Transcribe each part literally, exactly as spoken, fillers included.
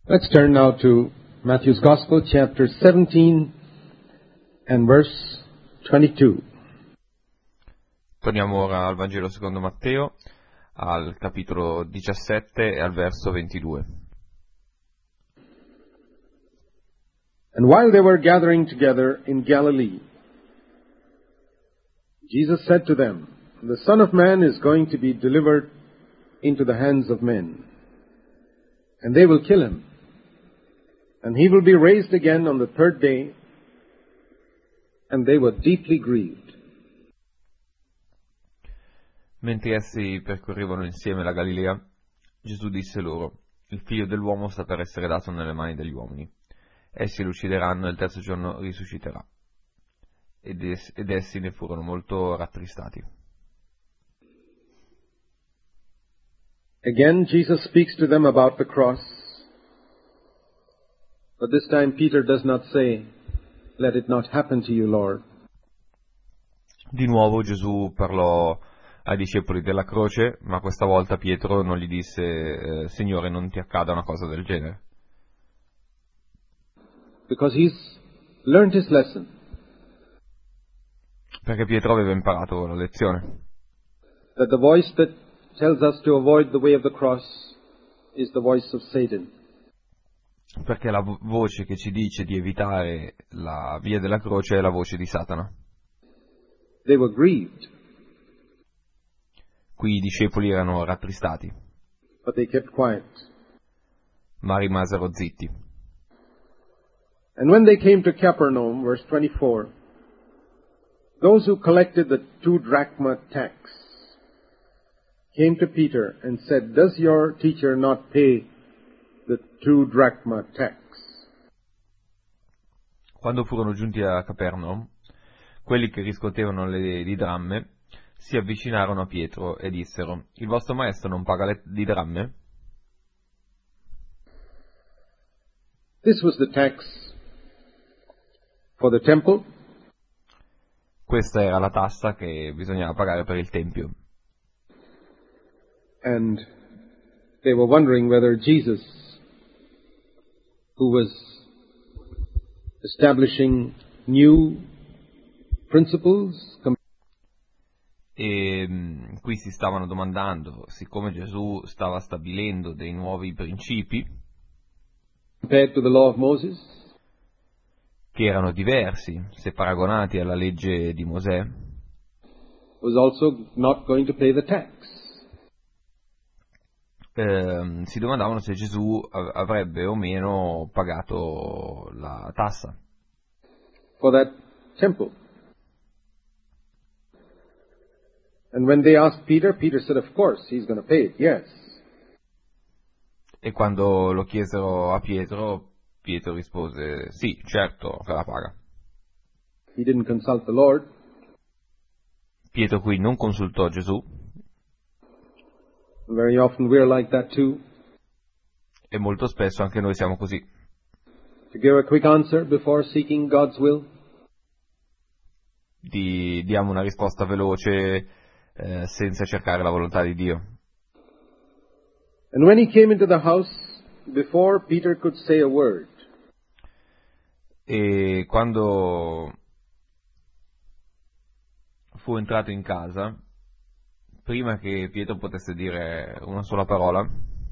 Let's turn now to Matthew's Gospel, chapter seventeen and verse twenty-two. Torniamo ora al Vangelo secondo Matteo, al capitolo diciassette e al verso ventidue. And while they were gathering together in Galilee, Jesus said to them, "The Son of Man is going to be delivered into the hands of men, and they will kill him. And he will be raised again on the third day." And they were deeply grieved. Mentre essi percorrevano insieme la Galilea, Gesù disse loro: "Il figlio dell'uomo sta per essere dato nelle mani degli uomini. Essi lo uccideranno e il terzo giorno risusciterà." Ed, es- ed essi ne furono molto rattristati. Again, Jesus speaks to them about the cross. But this time Peter does not say, "Let it not happen to you, Lord." Di nuovo Gesù parlò ai discepoli della croce, ma questa volta Pietro non gli disse eh, «Signore, non ti accada una cosa del genere», Because he's learned his lesson. perché Pietro aveva imparato la lezione, That the voice that tells us to avoid the way of the cross is the voice of Satan. perché la vo- voce che ci dice di evitare la via della croce è la voce di Satana. They were grieved, Qui i discepoli erano rattristati, but they kept quiet. ma rimasero zitti. And when they came to Capernaum, verse twenty-four, those who collected the two drachma tax came to Peter and said, "Does your teacher not pay the two drachma tax?" Quando furono giunti a Capernaum, quelli che riscuotevano le didramme si avvicinarono a Pietro e dissero: «Il vostro maestro non paga le didramme?» This was the tax for the temple, Questa era la tassa che bisognava pagare per il Tempio. and they were wondering whether Jesus, who was establishing new principles, com- E mh, qui si stavano domandando, siccome Gesù stava stabilendo dei nuovi principi compared to the law of Moses, che erano diversi se paragonati alla legge di Mosè, was also not going to pay the tax. ehm, si domandavano se Gesù av- avrebbe o meno pagato la tassa For that temple. And when they asked Peter, Peter said, "Of course, he's going to pay it, yes." e quando lo chiesero a Pietro, Pietro rispose: «Sì, certo che la paga». He didn't consult the Lord. Pietro qui non consultò Gesù, Very often we're like that too. e molto spesso anche noi siamo così. To give a quick answer before seeking God's will. Di, diamo una risposta veloce eh, senza cercare la volontà di Dio. And when he came into the house, before Peter could say a word, E quando fu entrato in casa, prima che Pietro potesse dire una sola parola,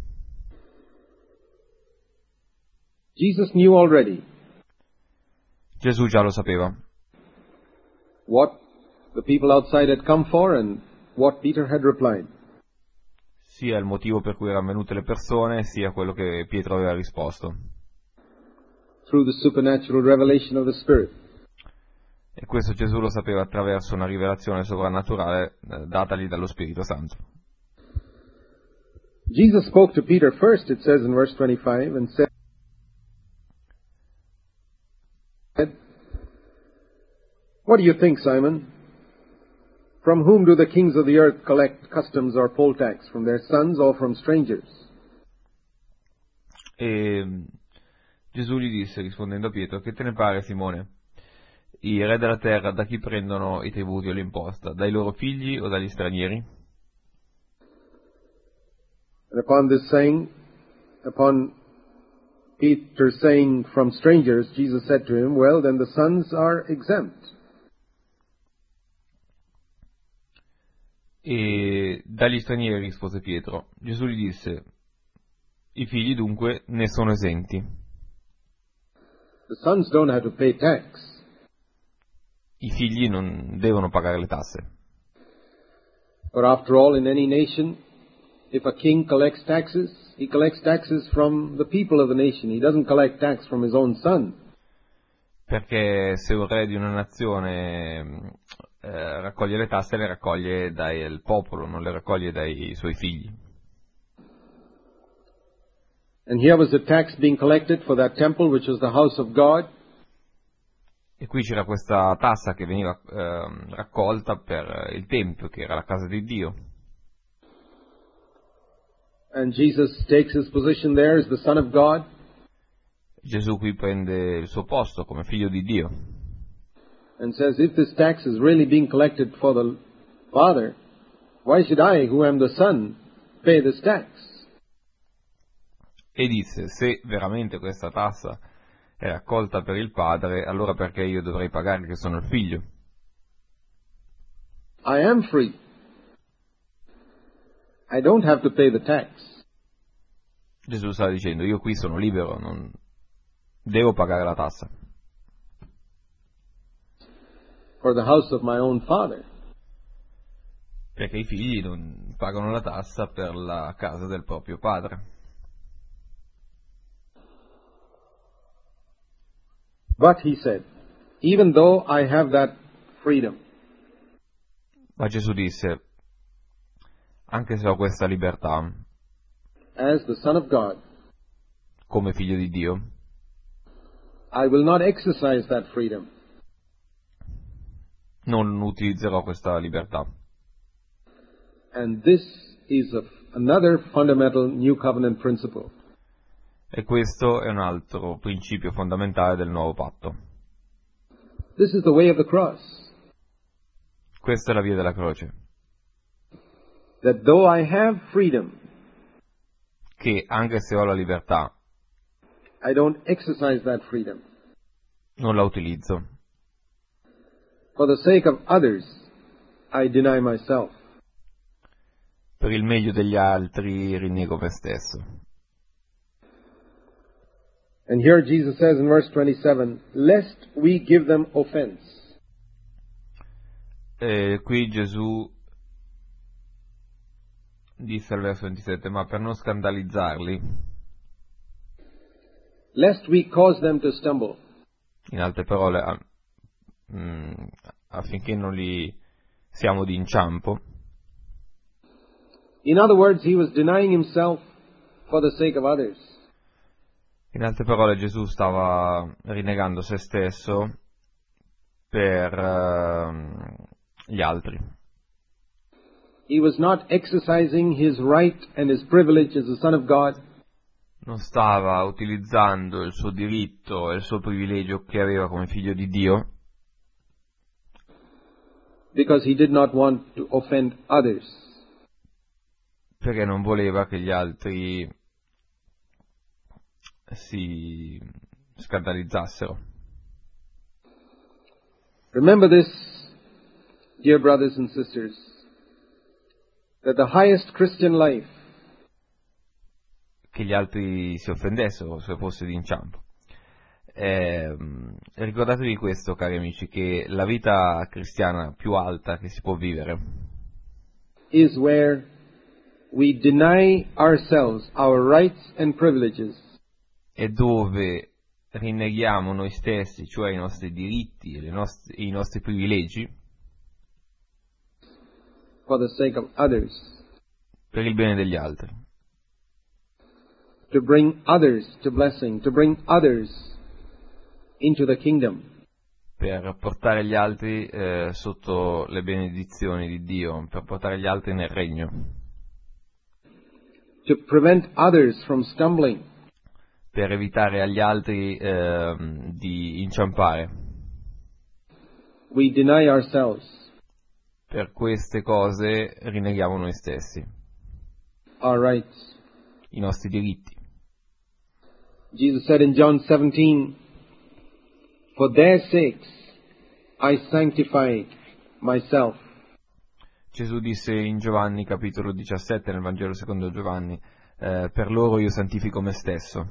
Jesus knew already Gesù già lo sapeva, what the people outside had come for and what Peter had replied. sia il motivo per cui erano venute le persone, sia quello che Pietro aveva risposto. Through the supernatural revelation of the Spirit. E questo Gesù lo sapeva attraverso una rivelazione sovrannaturale eh, datagli dallo Spirito Santo. Jesus spoke to Peter first, it says in verse twenty-five, and said, "What do you think, Simon? From whom do the kings of the earth collect customs or poll tax? From their sons or from strangers?" E mm, Gesù gli disse, rispondendo a Pietro: «Che te ne pare, Simone? I re della terra da chi prendono i tributi o l'imposta? Dai loro figli o dagli stranieri?» And upon this saying, upon Peter saying from strangers, Jesus said to him, well, then the sons are exempt. E dagli stranieri rispose Pietro. Gesù gli disse, i figli dunque ne sono esenti. The sons don't have to pay tax. I figli non devono pagare le tasse. But after all, in any nation, if a king collects taxes, he collects taxes from the people of the nation. He doesn't collect tax from his own son. Perché se un re di una nazione eh, raccoglie le tasse, le raccoglie dal popolo, non le raccoglie dai suoi figli. And here was the tax being collected for that temple, which was the house of God. E qui c'era questa tassa che veniva eh, raccolta per il Tempio, che era la casa di Dio. And Jesus takes his position there as the Son of God. Gesù qui prende il suo posto come figlio di Dio. And says, if this tax is really being collected for the Father, why should I, who am the Son, pay this tax? E disse, se veramente questa tassa è raccolta per il Padre, allora perché io dovrei pagare che sono il figlio? I am free. I don't have to pay the tax. Gesù stava dicendo, io qui sono libero, non devo pagare la tassa. For the house of my own father. Perché i figli non pagano la tassa per la casa del proprio padre. But he said, even though I have that freedom. Ma Gesù disse, anche se ho questa libertà, as the Son of God, come figlio di Dio, I will not exercise that freedom. Non utilizzerò questa libertà. And this is a, another fundamental New Covenant principle. E questo è un altro principio fondamentale del nuovo patto. This is the way of the cross. Questa è la via della croce. That though I have freedom, che anche se ho la libertà, I don't exercise that freedom. Non la utilizzo. For the sake of others, I deny myself. Per il meglio degli altri rinnego me stesso. And here Jesus says in verse twenty-seven, lest we give them offense. E qui Gesù disse al verso ventisette, ma per non scandalizzarli, lest we cause them to stumble. In altre parole, a, mh, affinché non li siamo di inciampo. In other words, he was denying himself for the sake of others. In altre parole, Gesù stava rinnegando se stesso per uh, gli altri. He was not exercising his right and his privilege as the Son of God. Non stava utilizzando il suo diritto e il suo privilegio che aveva come figlio di Dio, because he did not want to offend others. Perché non voleva che gli altri si scandalizzassero. Remember this, dear brothers and sisters, that the highest Christian life che gli altri si offendessero se fosse d'inciampo. Eh, ricordatevi questo, cari amici, che la vita cristiana più alta che si può vivere is where we deny ourselves our rights and privileges. È dove rinneghiamo noi stessi, cioè i nostri diritti e le nostre, i nostri privilegi, for the sake of others, per il bene degli altri, to bring others to blessing, to bring others into the kingdom, per portare gli altri eh, sotto le benedizioni di Dio, per portare gli altri nel regno, to prevent others from stumbling, per evitare agli altri eh, di inciampare. We deny ourselves. Per queste cose rinneghiamo noi stessi, Our rights. I nostri diritti. Jesus said in John seventeen, "For their sakes I sanctify myself." Gesù disse in Giovanni capitolo diciassette nel Vangelo secondo Giovanni, eh, per loro io santifico me stesso.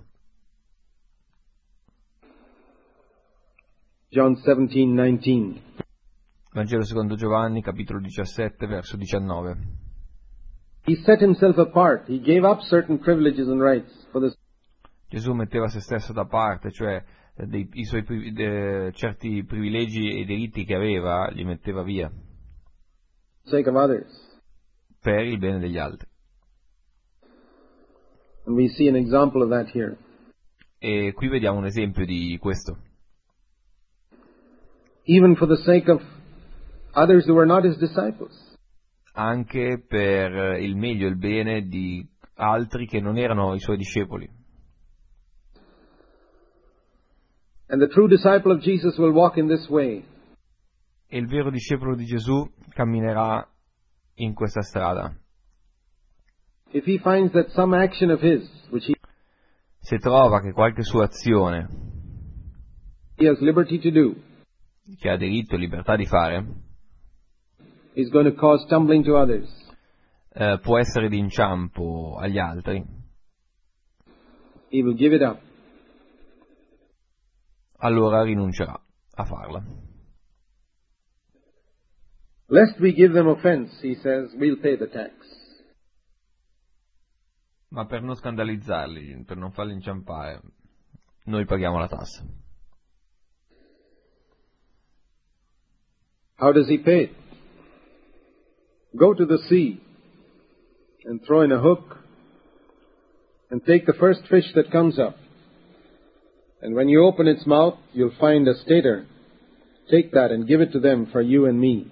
John seventeen nineteen. Vangelo secondo Giovanni capitolo diciassette verso diciannove. He set himself apart. He gave up certain privileges and rights for the Gesù metteva se stesso da parte, cioè eh, dei, i suoi pri- de, certi privilegi e diritti che aveva, li metteva via sake of others. per il bene degli altri. And we see an example of that here. E qui vediamo un esempio di questo. Even for the sake of others who were not his disciples. Anche per il meglio e il bene di altri che non erano i suoi discepoli. And the true disciple of Jesus will walk in this way. E il vero discepolo di Gesù camminerà in questa strada. If he finds that some action of his, which he, Se trova che qualche sua azione, he has liberty to do, che ha diritto e libertà di fare, is going to cause stumbling to others, eh, può essere d'inciampo agli altri, he will give it up. allora rinuncerà a farla. Lest we give them offense, he says, we'll pay the tax. Ma per non scandalizzarli, per non farli inciampare, noi paghiamo la tassa. How does he pay it? Go to the sea and throw in a hook and take the first fish that comes up. And when you open its mouth, you'll find a stater. Take that and give it to them for you and me.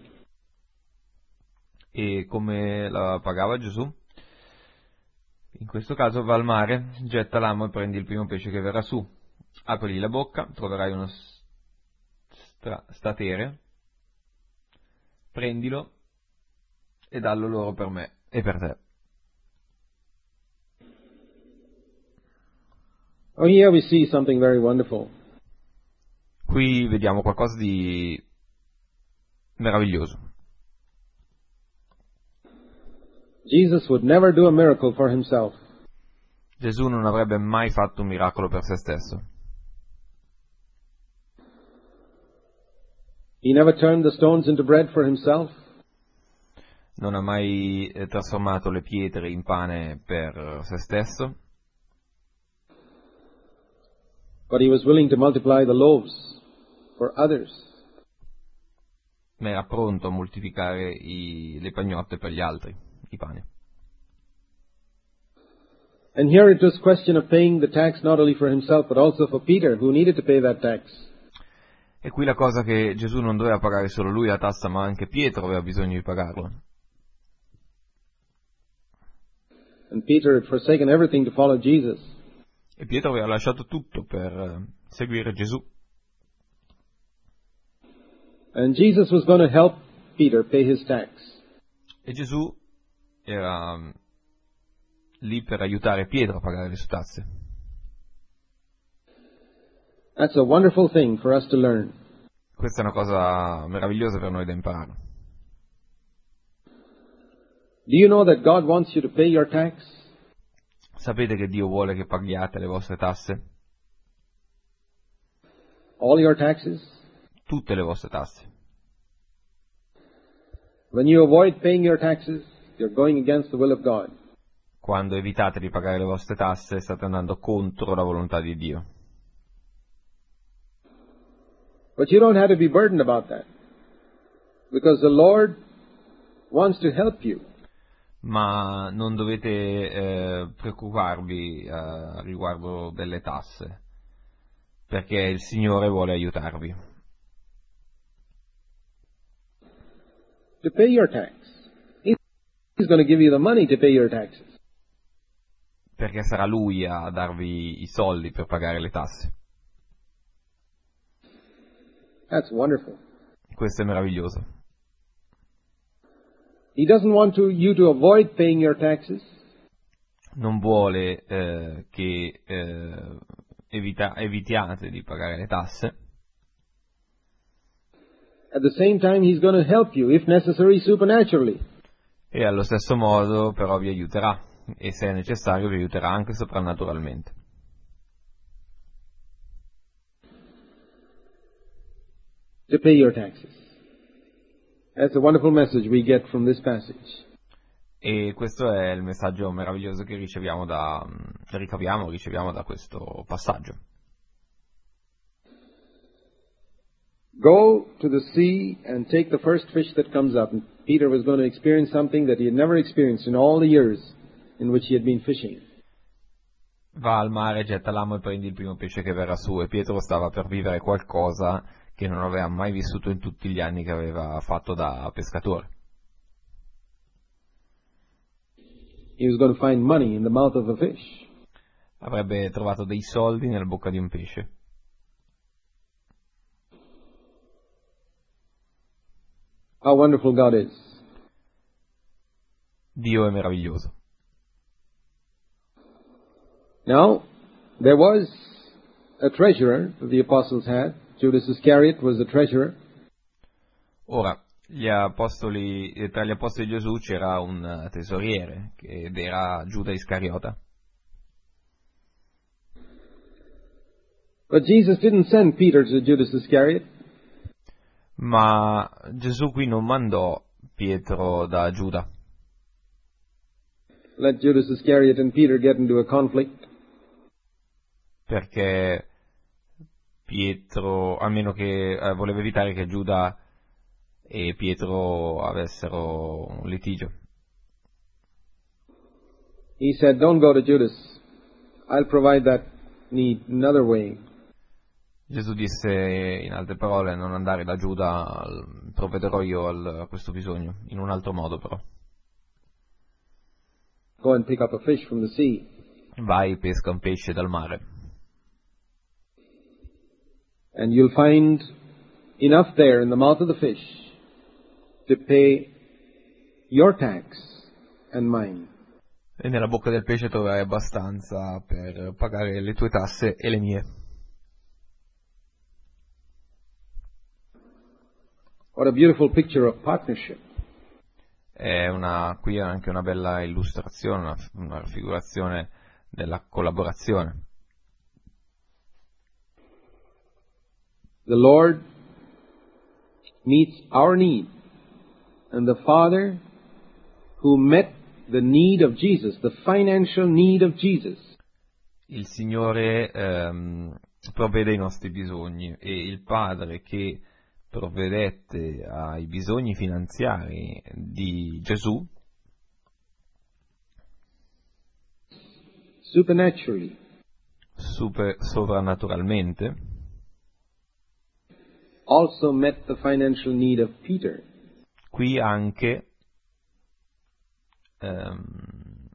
E come la pagava Gesù? In questo caso va al mare, getta l'amo e prendi il primo pesce che verrà su. Aprigli la bocca, troverai uno stra- statere, prendilo e dallo loro per me e per te. Oh, here we see something very wonderful. Qui vediamo qualcosa di meraviglioso. Jesus would never do a miracle for himself. Gesù non avrebbe mai fatto un miracolo per se stesso. He never turned the stones into bread for himself. Non ha mai eh, trasformato le pietre in pane per se stesso, But he was willing to multiply the loaves for others. ma era pronto a moltiplicare i, le pagnotte per gli altri, i pani. And here it was question of paying the tax not only for himself but also for Peter, who needed to pay that tax. E qui la cosa che Gesù non doveva pagare solo lui la tassa, ma anche Pietro aveva bisogno di pagarlo. And Peter had forsaken everything to follow Jesus. E Pietro aveva lasciato tutto per eh, seguire Gesù. And Jesus was going to help Peter pay his tax. E Gesù era mm, lì per aiutare Pietro a pagare le sue tasse. That's a wonderful thing for us to learn. Questa è una cosa meravigliosa per noi da imparare. Do you know that God wants you to pay your tax? Sapete che Dio vuole che paghiate le vostre tasse? All your taxes? Tutte le vostre tasse. When you avoid paying your taxes, you're going against the will of God. Quando evitate di pagare le vostre tasse, state andando contro la volontà di Dio. But you don't have to be burdened about that, because the Lord wants to help you. Ma non dovete eh, preoccuparvi eh, riguardo delle tasse, perché il Signore vuole aiutarvi. To pay your tax. He's going to give you the money to pay your taxes. Perché sarà Lui a darvi i soldi per pagare le tasse. That's wonderful. Questo è meraviglioso. He doesn't want to, you to avoid paying your taxes. Non vuole eh, che eh, evita- evitiate di pagare le tasse. At the same time, He's going to help you, if necessary, supernaturally. E allo stesso modo però vi aiuterà, e se è necessario vi aiuterà anche soprannaturalmente. To pay your taxes. That's a wonderful message we get from this passage. E questo è il messaggio meraviglioso che riceviamo da, ricaviamo, riceviamo da questo passaggio. Go to the sea and take the first fish that comes up. And Peter was going to experience something that he had never experienced in all the years in which he had been fishing. Va al mare, getta l'amo e prendi il primo pesce che verrà su, e Pietro stava per vivere qualcosa che non aveva mai vissuto in tutti gli anni che aveva fatto da pescatore. He was going to find money in the mouth of a fish. Avrebbe trovato dei soldi nella bocca di un pesce. How wonderful God is. Dio è meraviglioso. Now, there was a treasurer that the apostles had. Judas Iscariot was the treasurer. Ora, gli apostoli, tra gli apostoli di Gesù c'era un tesoriere, ed era Giuda Iscariota. But Jesus didn't send Peter to Judas Iscariot. Ma Gesù qui non mandò Pietro da Giuda. Let Judas Iscariot and Peter get into a conflict. Perché Pietro, a meno che eh, voleva evitare che Giuda e Pietro avessero un litigio. He said, don't go to Judas. I'll provide that need another way. Gesù disse, in altre parole, non andare da Giuda, provvederò io al, a questo bisogno, in un altro modo però. Go and pick up a fish from the sea. Vai, pesca un pesce dal mare. And you'll find enough there in the mouth of the fish to pay your tax and mine. E nella bocca del pesce troverai abbastanza per pagare le tue tasse e le mie. What a beautiful picture of partnership. È una, qui è anche una bella illustrazione, una, una raffigurazione della collaborazione. The Lord meets our need, and the Father who met the need of Jesus, the financial need of Jesus. Il Signore ehm, provvede ai nostri bisogni, e il Padre che provvedette ai bisogni finanziari di Gesù supernaturally super, sovrannaturalmente also met the financial need of Peter. Qui anche ehm,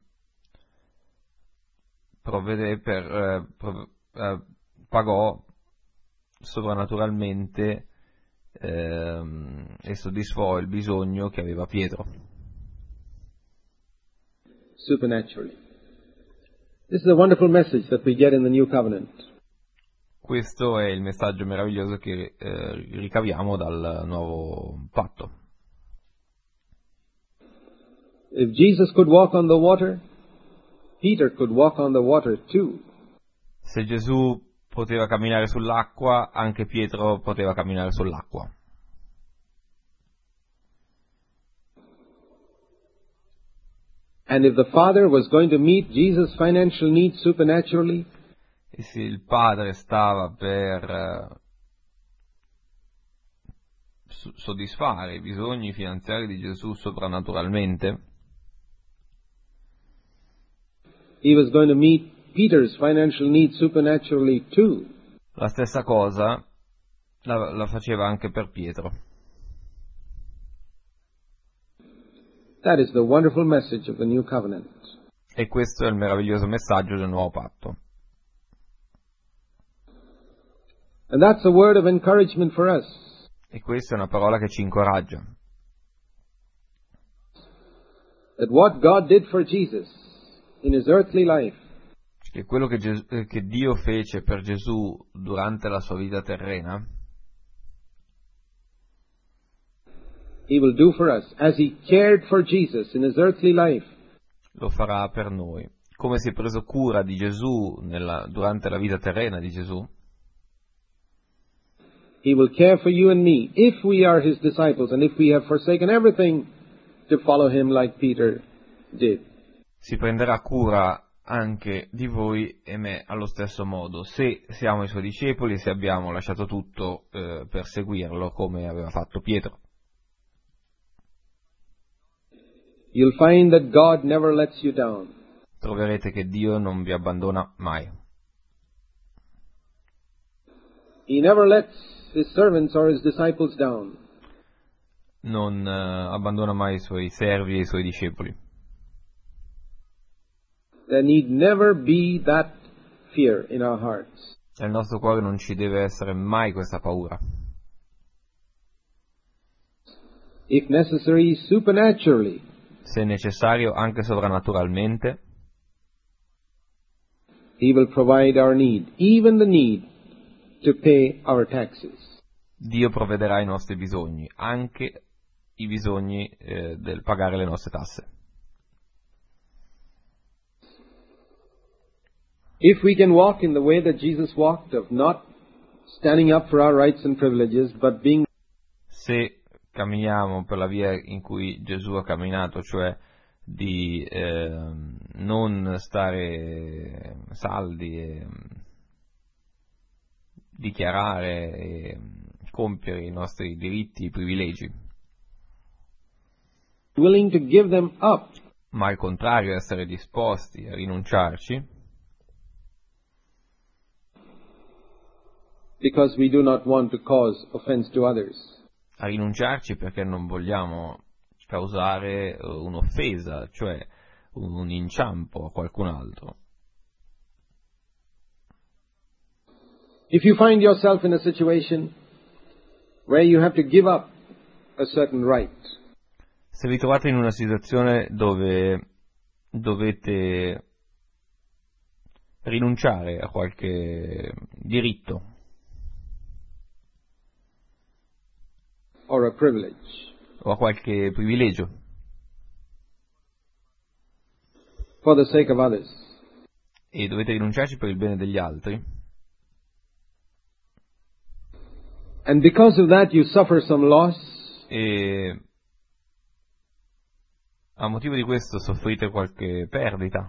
provvede per eh, prov- eh, pagò sovrannaturalmente ehm, e soddisfò il bisogno che aveva Pietro. Supernaturally. This is a wonderful message that we get in the New Covenant. Questo è il messaggio meraviglioso che eh, ricaviamo dal nuovo patto. If Jesus could walk on the water, Peter could walk on the water too. Se Gesù poteva camminare sull'acqua, anche Pietro poteva camminare sull'acqua. And if the Father was going to meet Jesus' financial needs supernaturally, e se il Padre stava per eh, soddisfare i bisogni finanziari di Gesù soprannaturalmente, He was going to meet Peter's financial needs supernaturally too. La stessa cosa la, la faceva anche per Pietro. That is the wonderful message of the New Covenant. E questo è il meraviglioso messaggio del nuovo patto. And that's a word of encouragement for us. E questa è una parola che ci incoraggia. That what God did for Jesus in His earthly life, che quello che, Gesù, che Dio fece per Gesù durante la sua vita terrena, He will do for us as He cared for Jesus in His earthly life. lo farà per noi. Come si è preso cura di Gesù nella, durante la vita terrena di Gesù, He will care for you and me if we are His disciples and if we have forsaken everything to follow Him like Peter did. si prenderà cura anche di voi e me allo stesso modo, se siamo i Suoi discepoli e se abbiamo lasciato tutto eh, per seguirlo come aveva fatto Pietro. You'll find that God never lets you down. Troverete che Dio non vi abbandona mai. He never lets His servants or His disciples down. Non eh, abbandona mai i Suoi servi e i Suoi discepoli. There need never be that fear in our hearts. Nel nostro cuore non ci deve essere mai questa paura. If necessary, supernaturally, Se necessario, anche sovrannaturalmente, He will provide our need, even the need to pay our taxes. Dio provvederà i nostri bisogni, anche i bisogni eh, del pagare le nostre tasse. If we can walk in the way that Jesus walked, of not standing up for our rights and privileges, but being Se camminiamo per la via in cui Gesù ha camminato, cioè di eh, non stare saldi e dichiarare e compiere i nostri diritti, i privilegi, willing to give them up, ma al contrario essere disposti a rinunciarci, because we do not want to cause offense to others. a rinunciarci perché non vogliamo causare un'offesa, cioè un inciampo a qualcun altro. If you find yourself in a situation where you have to give up a certain right, Se vi trovate in una situazione dove dovete rinunciare a qualche diritto or a privilege, o a qualche privilegio for the sake of others, e dovete rinunciarci per il bene degli altri, and because of that you suffer some loss, e a motivo di questo soffrite qualche perdita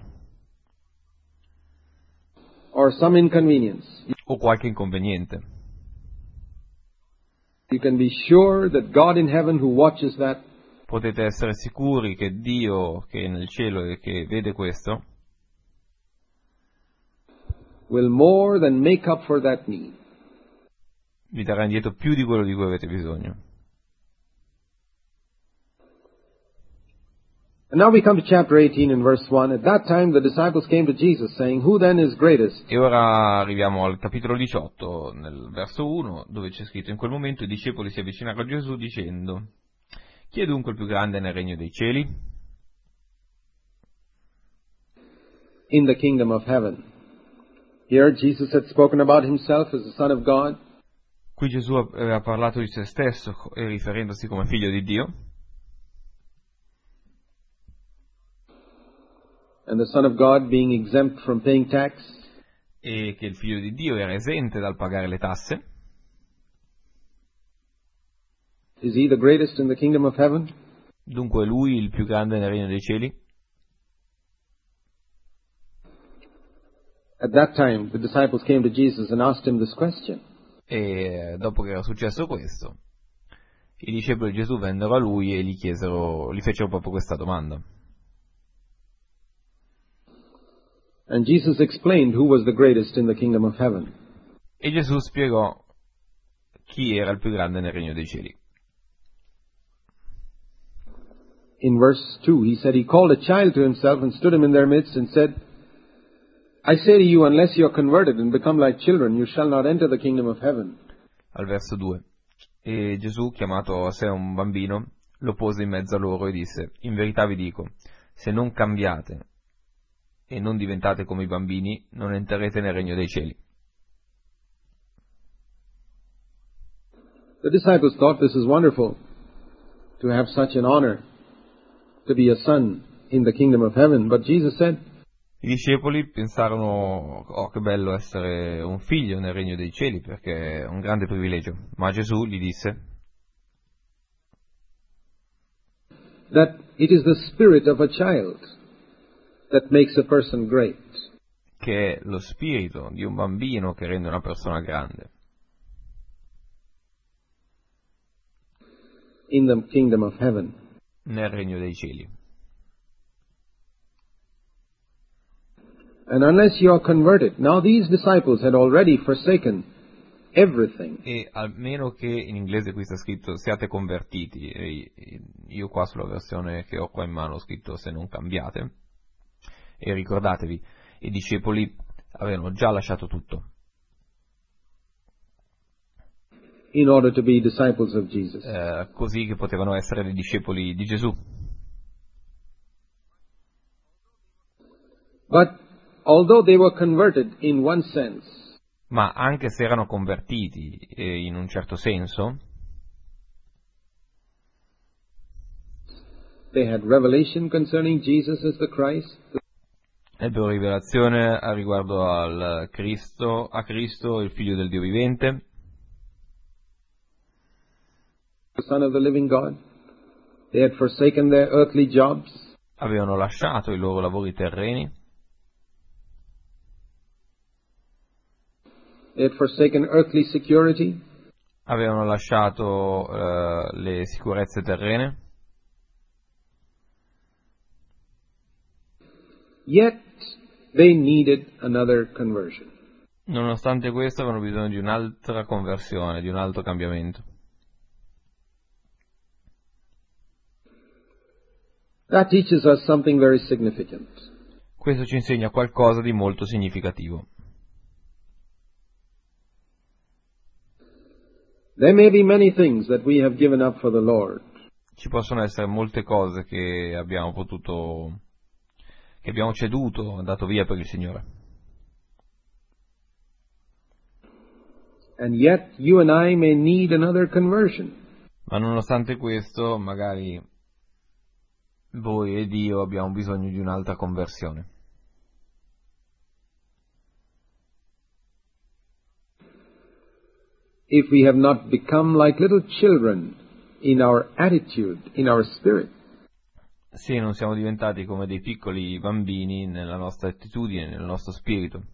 or some inconvenience, o qualche inconveniente, you can be sure that God in heaven who watches that potete essere sicuri che Dio che è nel cielo e che vede questo will more than make up for that need. vi darà indietro più di quello di cui avete bisogno. And now we come to chapter eighteen and verse one. At that time the disciples came to Jesus saying, "Who then is greatest?" E ora arriviamo al capitolo diciotto, nel verso uno, dove c'è scritto: in quel momento i discepoli si avvicinarono a Gesù dicendo: chi è dunque il più grande nel regno dei cieli? In the kingdom of heaven. Here Jesus had spoken about himself as the Son of God. Qui Gesù aveva parlato di se stesso, riferendosi come figlio di Dio, And the Son of God being exempt from paying tax. e che il figlio di Dio era esente dal pagare le tasse. Is he the greatest in the kingdom of heaven? Dunque è lui il più grande nel regno dei cieli? At that time the disciples came to Jesus and asked him this question. E dopo che era successo questo, i discepoli di Gesù vennero a lui e gli chiesero, gli fecero proprio questa domanda. And Jesus explained who was the greatest in the kingdom of heaven. E Gesù spiegò chi era il più grande nel regno dei cieli. In verse two, he said, he called a child to himself and stood him in their midst and said, I say to you, unless you are converted and become like children, you shall not enter the kingdom of heaven. Al verso due. E Gesù, chiamato a sé un bambino, lo pose in mezzo a loro e disse: in verità vi dico, se non cambiate e non diventate come i bambini, non entrerete nel regno dei cieli. The disciples thought this is wonderful, to have such an honor, to be a son in the kingdom of heaven. But Jesus said, I discepoli pensarono, oh che bello essere un figlio nel regno dei cieli, perché è un grande privilegio. Ma Gesù gli disse that it is the spirit of a child that makes a person great. Che è lo spirito di un bambino che rende una persona grande. In the kingdom of heaven. Nel regno dei cieli. And unless you are converted, now these disciples had already forsaken everything. E almeno che in inglese qui sta scritto siate convertiti, e io qua sulla versione che ho qua in mano ho scritto se non cambiate, e ricordatevi, i discepoli avevano già lasciato tutto. In order to be disciples of Jesus. Eh, così che potevano essere dei discepoli di Gesù. But although they were converted in one sense, ma anche se erano convertiti eh, in un certo senso, they had revelation concerning Jesus as the Christ. Ebbero rivelazione a riguardo al Cristo, a Cristo, il figlio del Dio vivente, the Son of the living God. They had forsaken their earthly jobs. Avevano lasciato i loro lavori terreni. They had forsaken earthly security. Avevano lasciato uh, le sicurezze terrene. Yet they needed another conversion. Nonostante questo avevano bisogno di un'altra conversione, di un altro cambiamento. That teaches us something very significant. Questo ci insegna qualcosa di molto significativo. There may be many things that we have given up for the Lord. Ci possono essere molte cose che abbiamo potuto, che abbiamo ceduto, dato via per il Signore. And yet you and I may need another conversion. Ma nonostante questo, magari voi ed io abbiamo bisogno di un'altra conversione. If we have not become like little children in our attitude, in our spirit. Se non siamo diventati come dei piccoli bambini nella nostra attitudine, nel nostro spirito.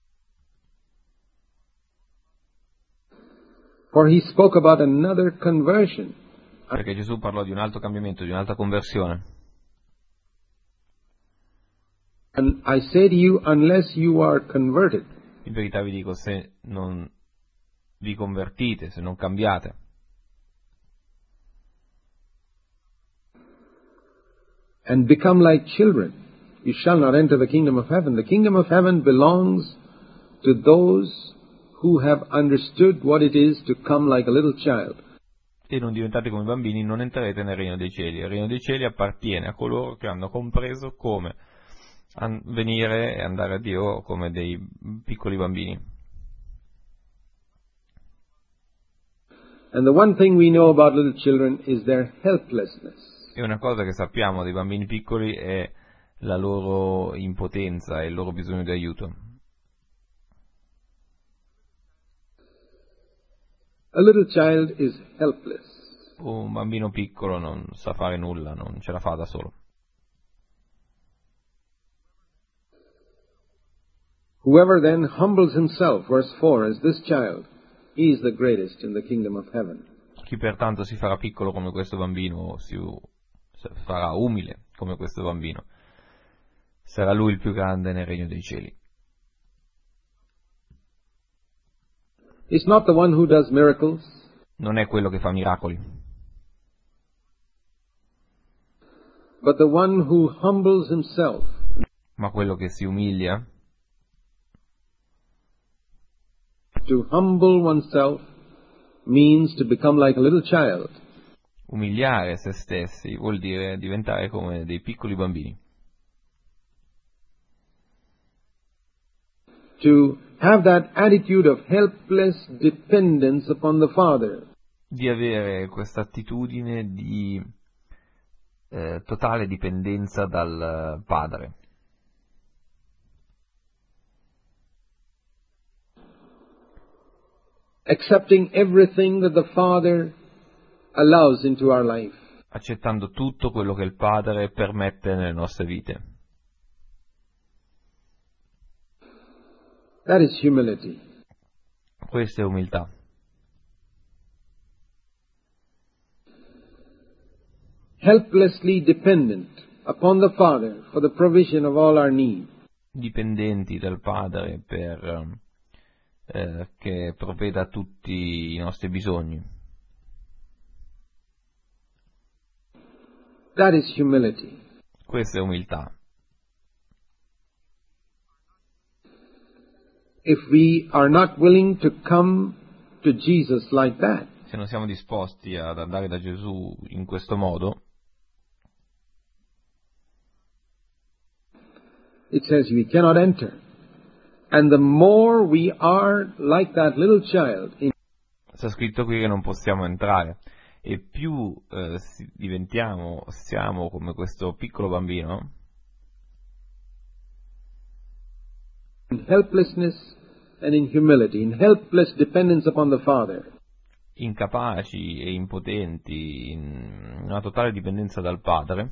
For he spoke about another conversion. Perché Gesù parlò di un altro cambiamento, di un'altra conversione. And I say to you, unless you are converted, in verità vi dico, se non vi convertite, se non cambiate, and become like children, you shall not enter the kingdom of heaven. The kingdom of heaven belongs to those who have understood what it is to come like a little child. E non diventate come bambini, non entrerete nel regno dei cieli. Il regno dei cieli appartiene a coloro che hanno compreso come venire e andare a Dio come dei piccoli bambini. And the one thing we know about little children is their helplessness. E una cosa che sappiamo dei bambini piccoli è la loro impotenza e il loro bisogno di aiuto. A little child is helpless. Un bambino piccolo non sa fare nulla, non ce la fa da solo. Whoever then humbles himself, verse four, as this child, he is the greatest in the kingdom of heaven. Chi pertanto si farà piccolo come questo bambino, si farà umile come questo bambino, sarà lui il più grande nel regno dei cieli. It's not the one who does miracles. Non è quello che fa miracoli. But the one who humbles himself. Ma quello che si umilia. To humble oneself means to become like a little child. Umiliare se stessi vuol dire diventare come dei piccoli bambini. to have that attitude of helpless dependence upon the Father. Di avere questa attitudine di eh, totale dipendenza dal Padre. Accepting everything that the Father allows into our life. Accettando tutto quello che il Padre permette nelle nostre vite. That is humility. Questa è umiltà. Helplessly dependent upon the Father for the provision of all our needs. Dipendenti dal Padre per eh, che provveda a tutti i nostri bisogni. That is humility. Questa è umiltà. If we are not willing to come to Jesus like that, Se non siamo disposti ad andare da Gesù in questo modo, it says we cannot enter. And the more we are like that little child, in sta scritto qui che non possiamo entrare. E più eh, diventiamo, siamo come questo piccolo bambino, in helplessness and in humility, in helpless dependence upon the Father, incapaci e impotenti, in una totale dipendenza dal Padre,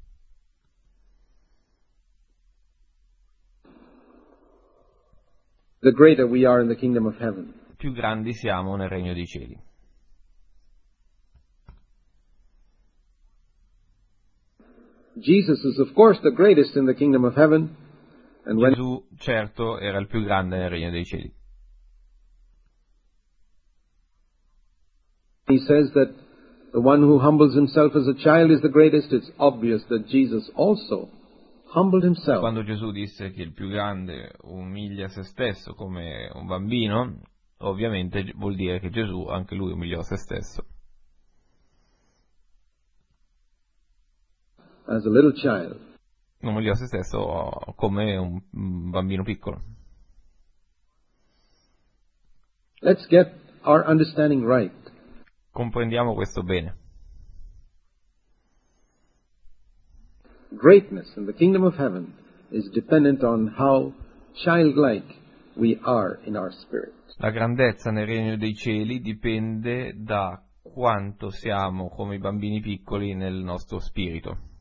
the greater we are in the kingdom of heaven. più grandi siamo nel regno dei cieli. Jesus is of course the greatest in the kingdom of heaven, and when Gesù, certo, era il più grande nel regno dei cieli. he says that the one who humbles himself as a child is the greatest, it's obvious that Jesus also humbled himself. Quando Gesù disse che il più grande umilia se stesso come un bambino, ovviamente vuol dire che Gesù anche lui umiliò se stesso. As a little child. Umiliò se stesso come un bambino piccolo. Let's get our understanding right. Comprendiamo questo bene. Greatness in the kingdom of heaven is dependent on how childlike we are in our spirit. La grandezza nel regno dei cieli dipende da quanto siamo come i bambini piccoli nel nostro spirito.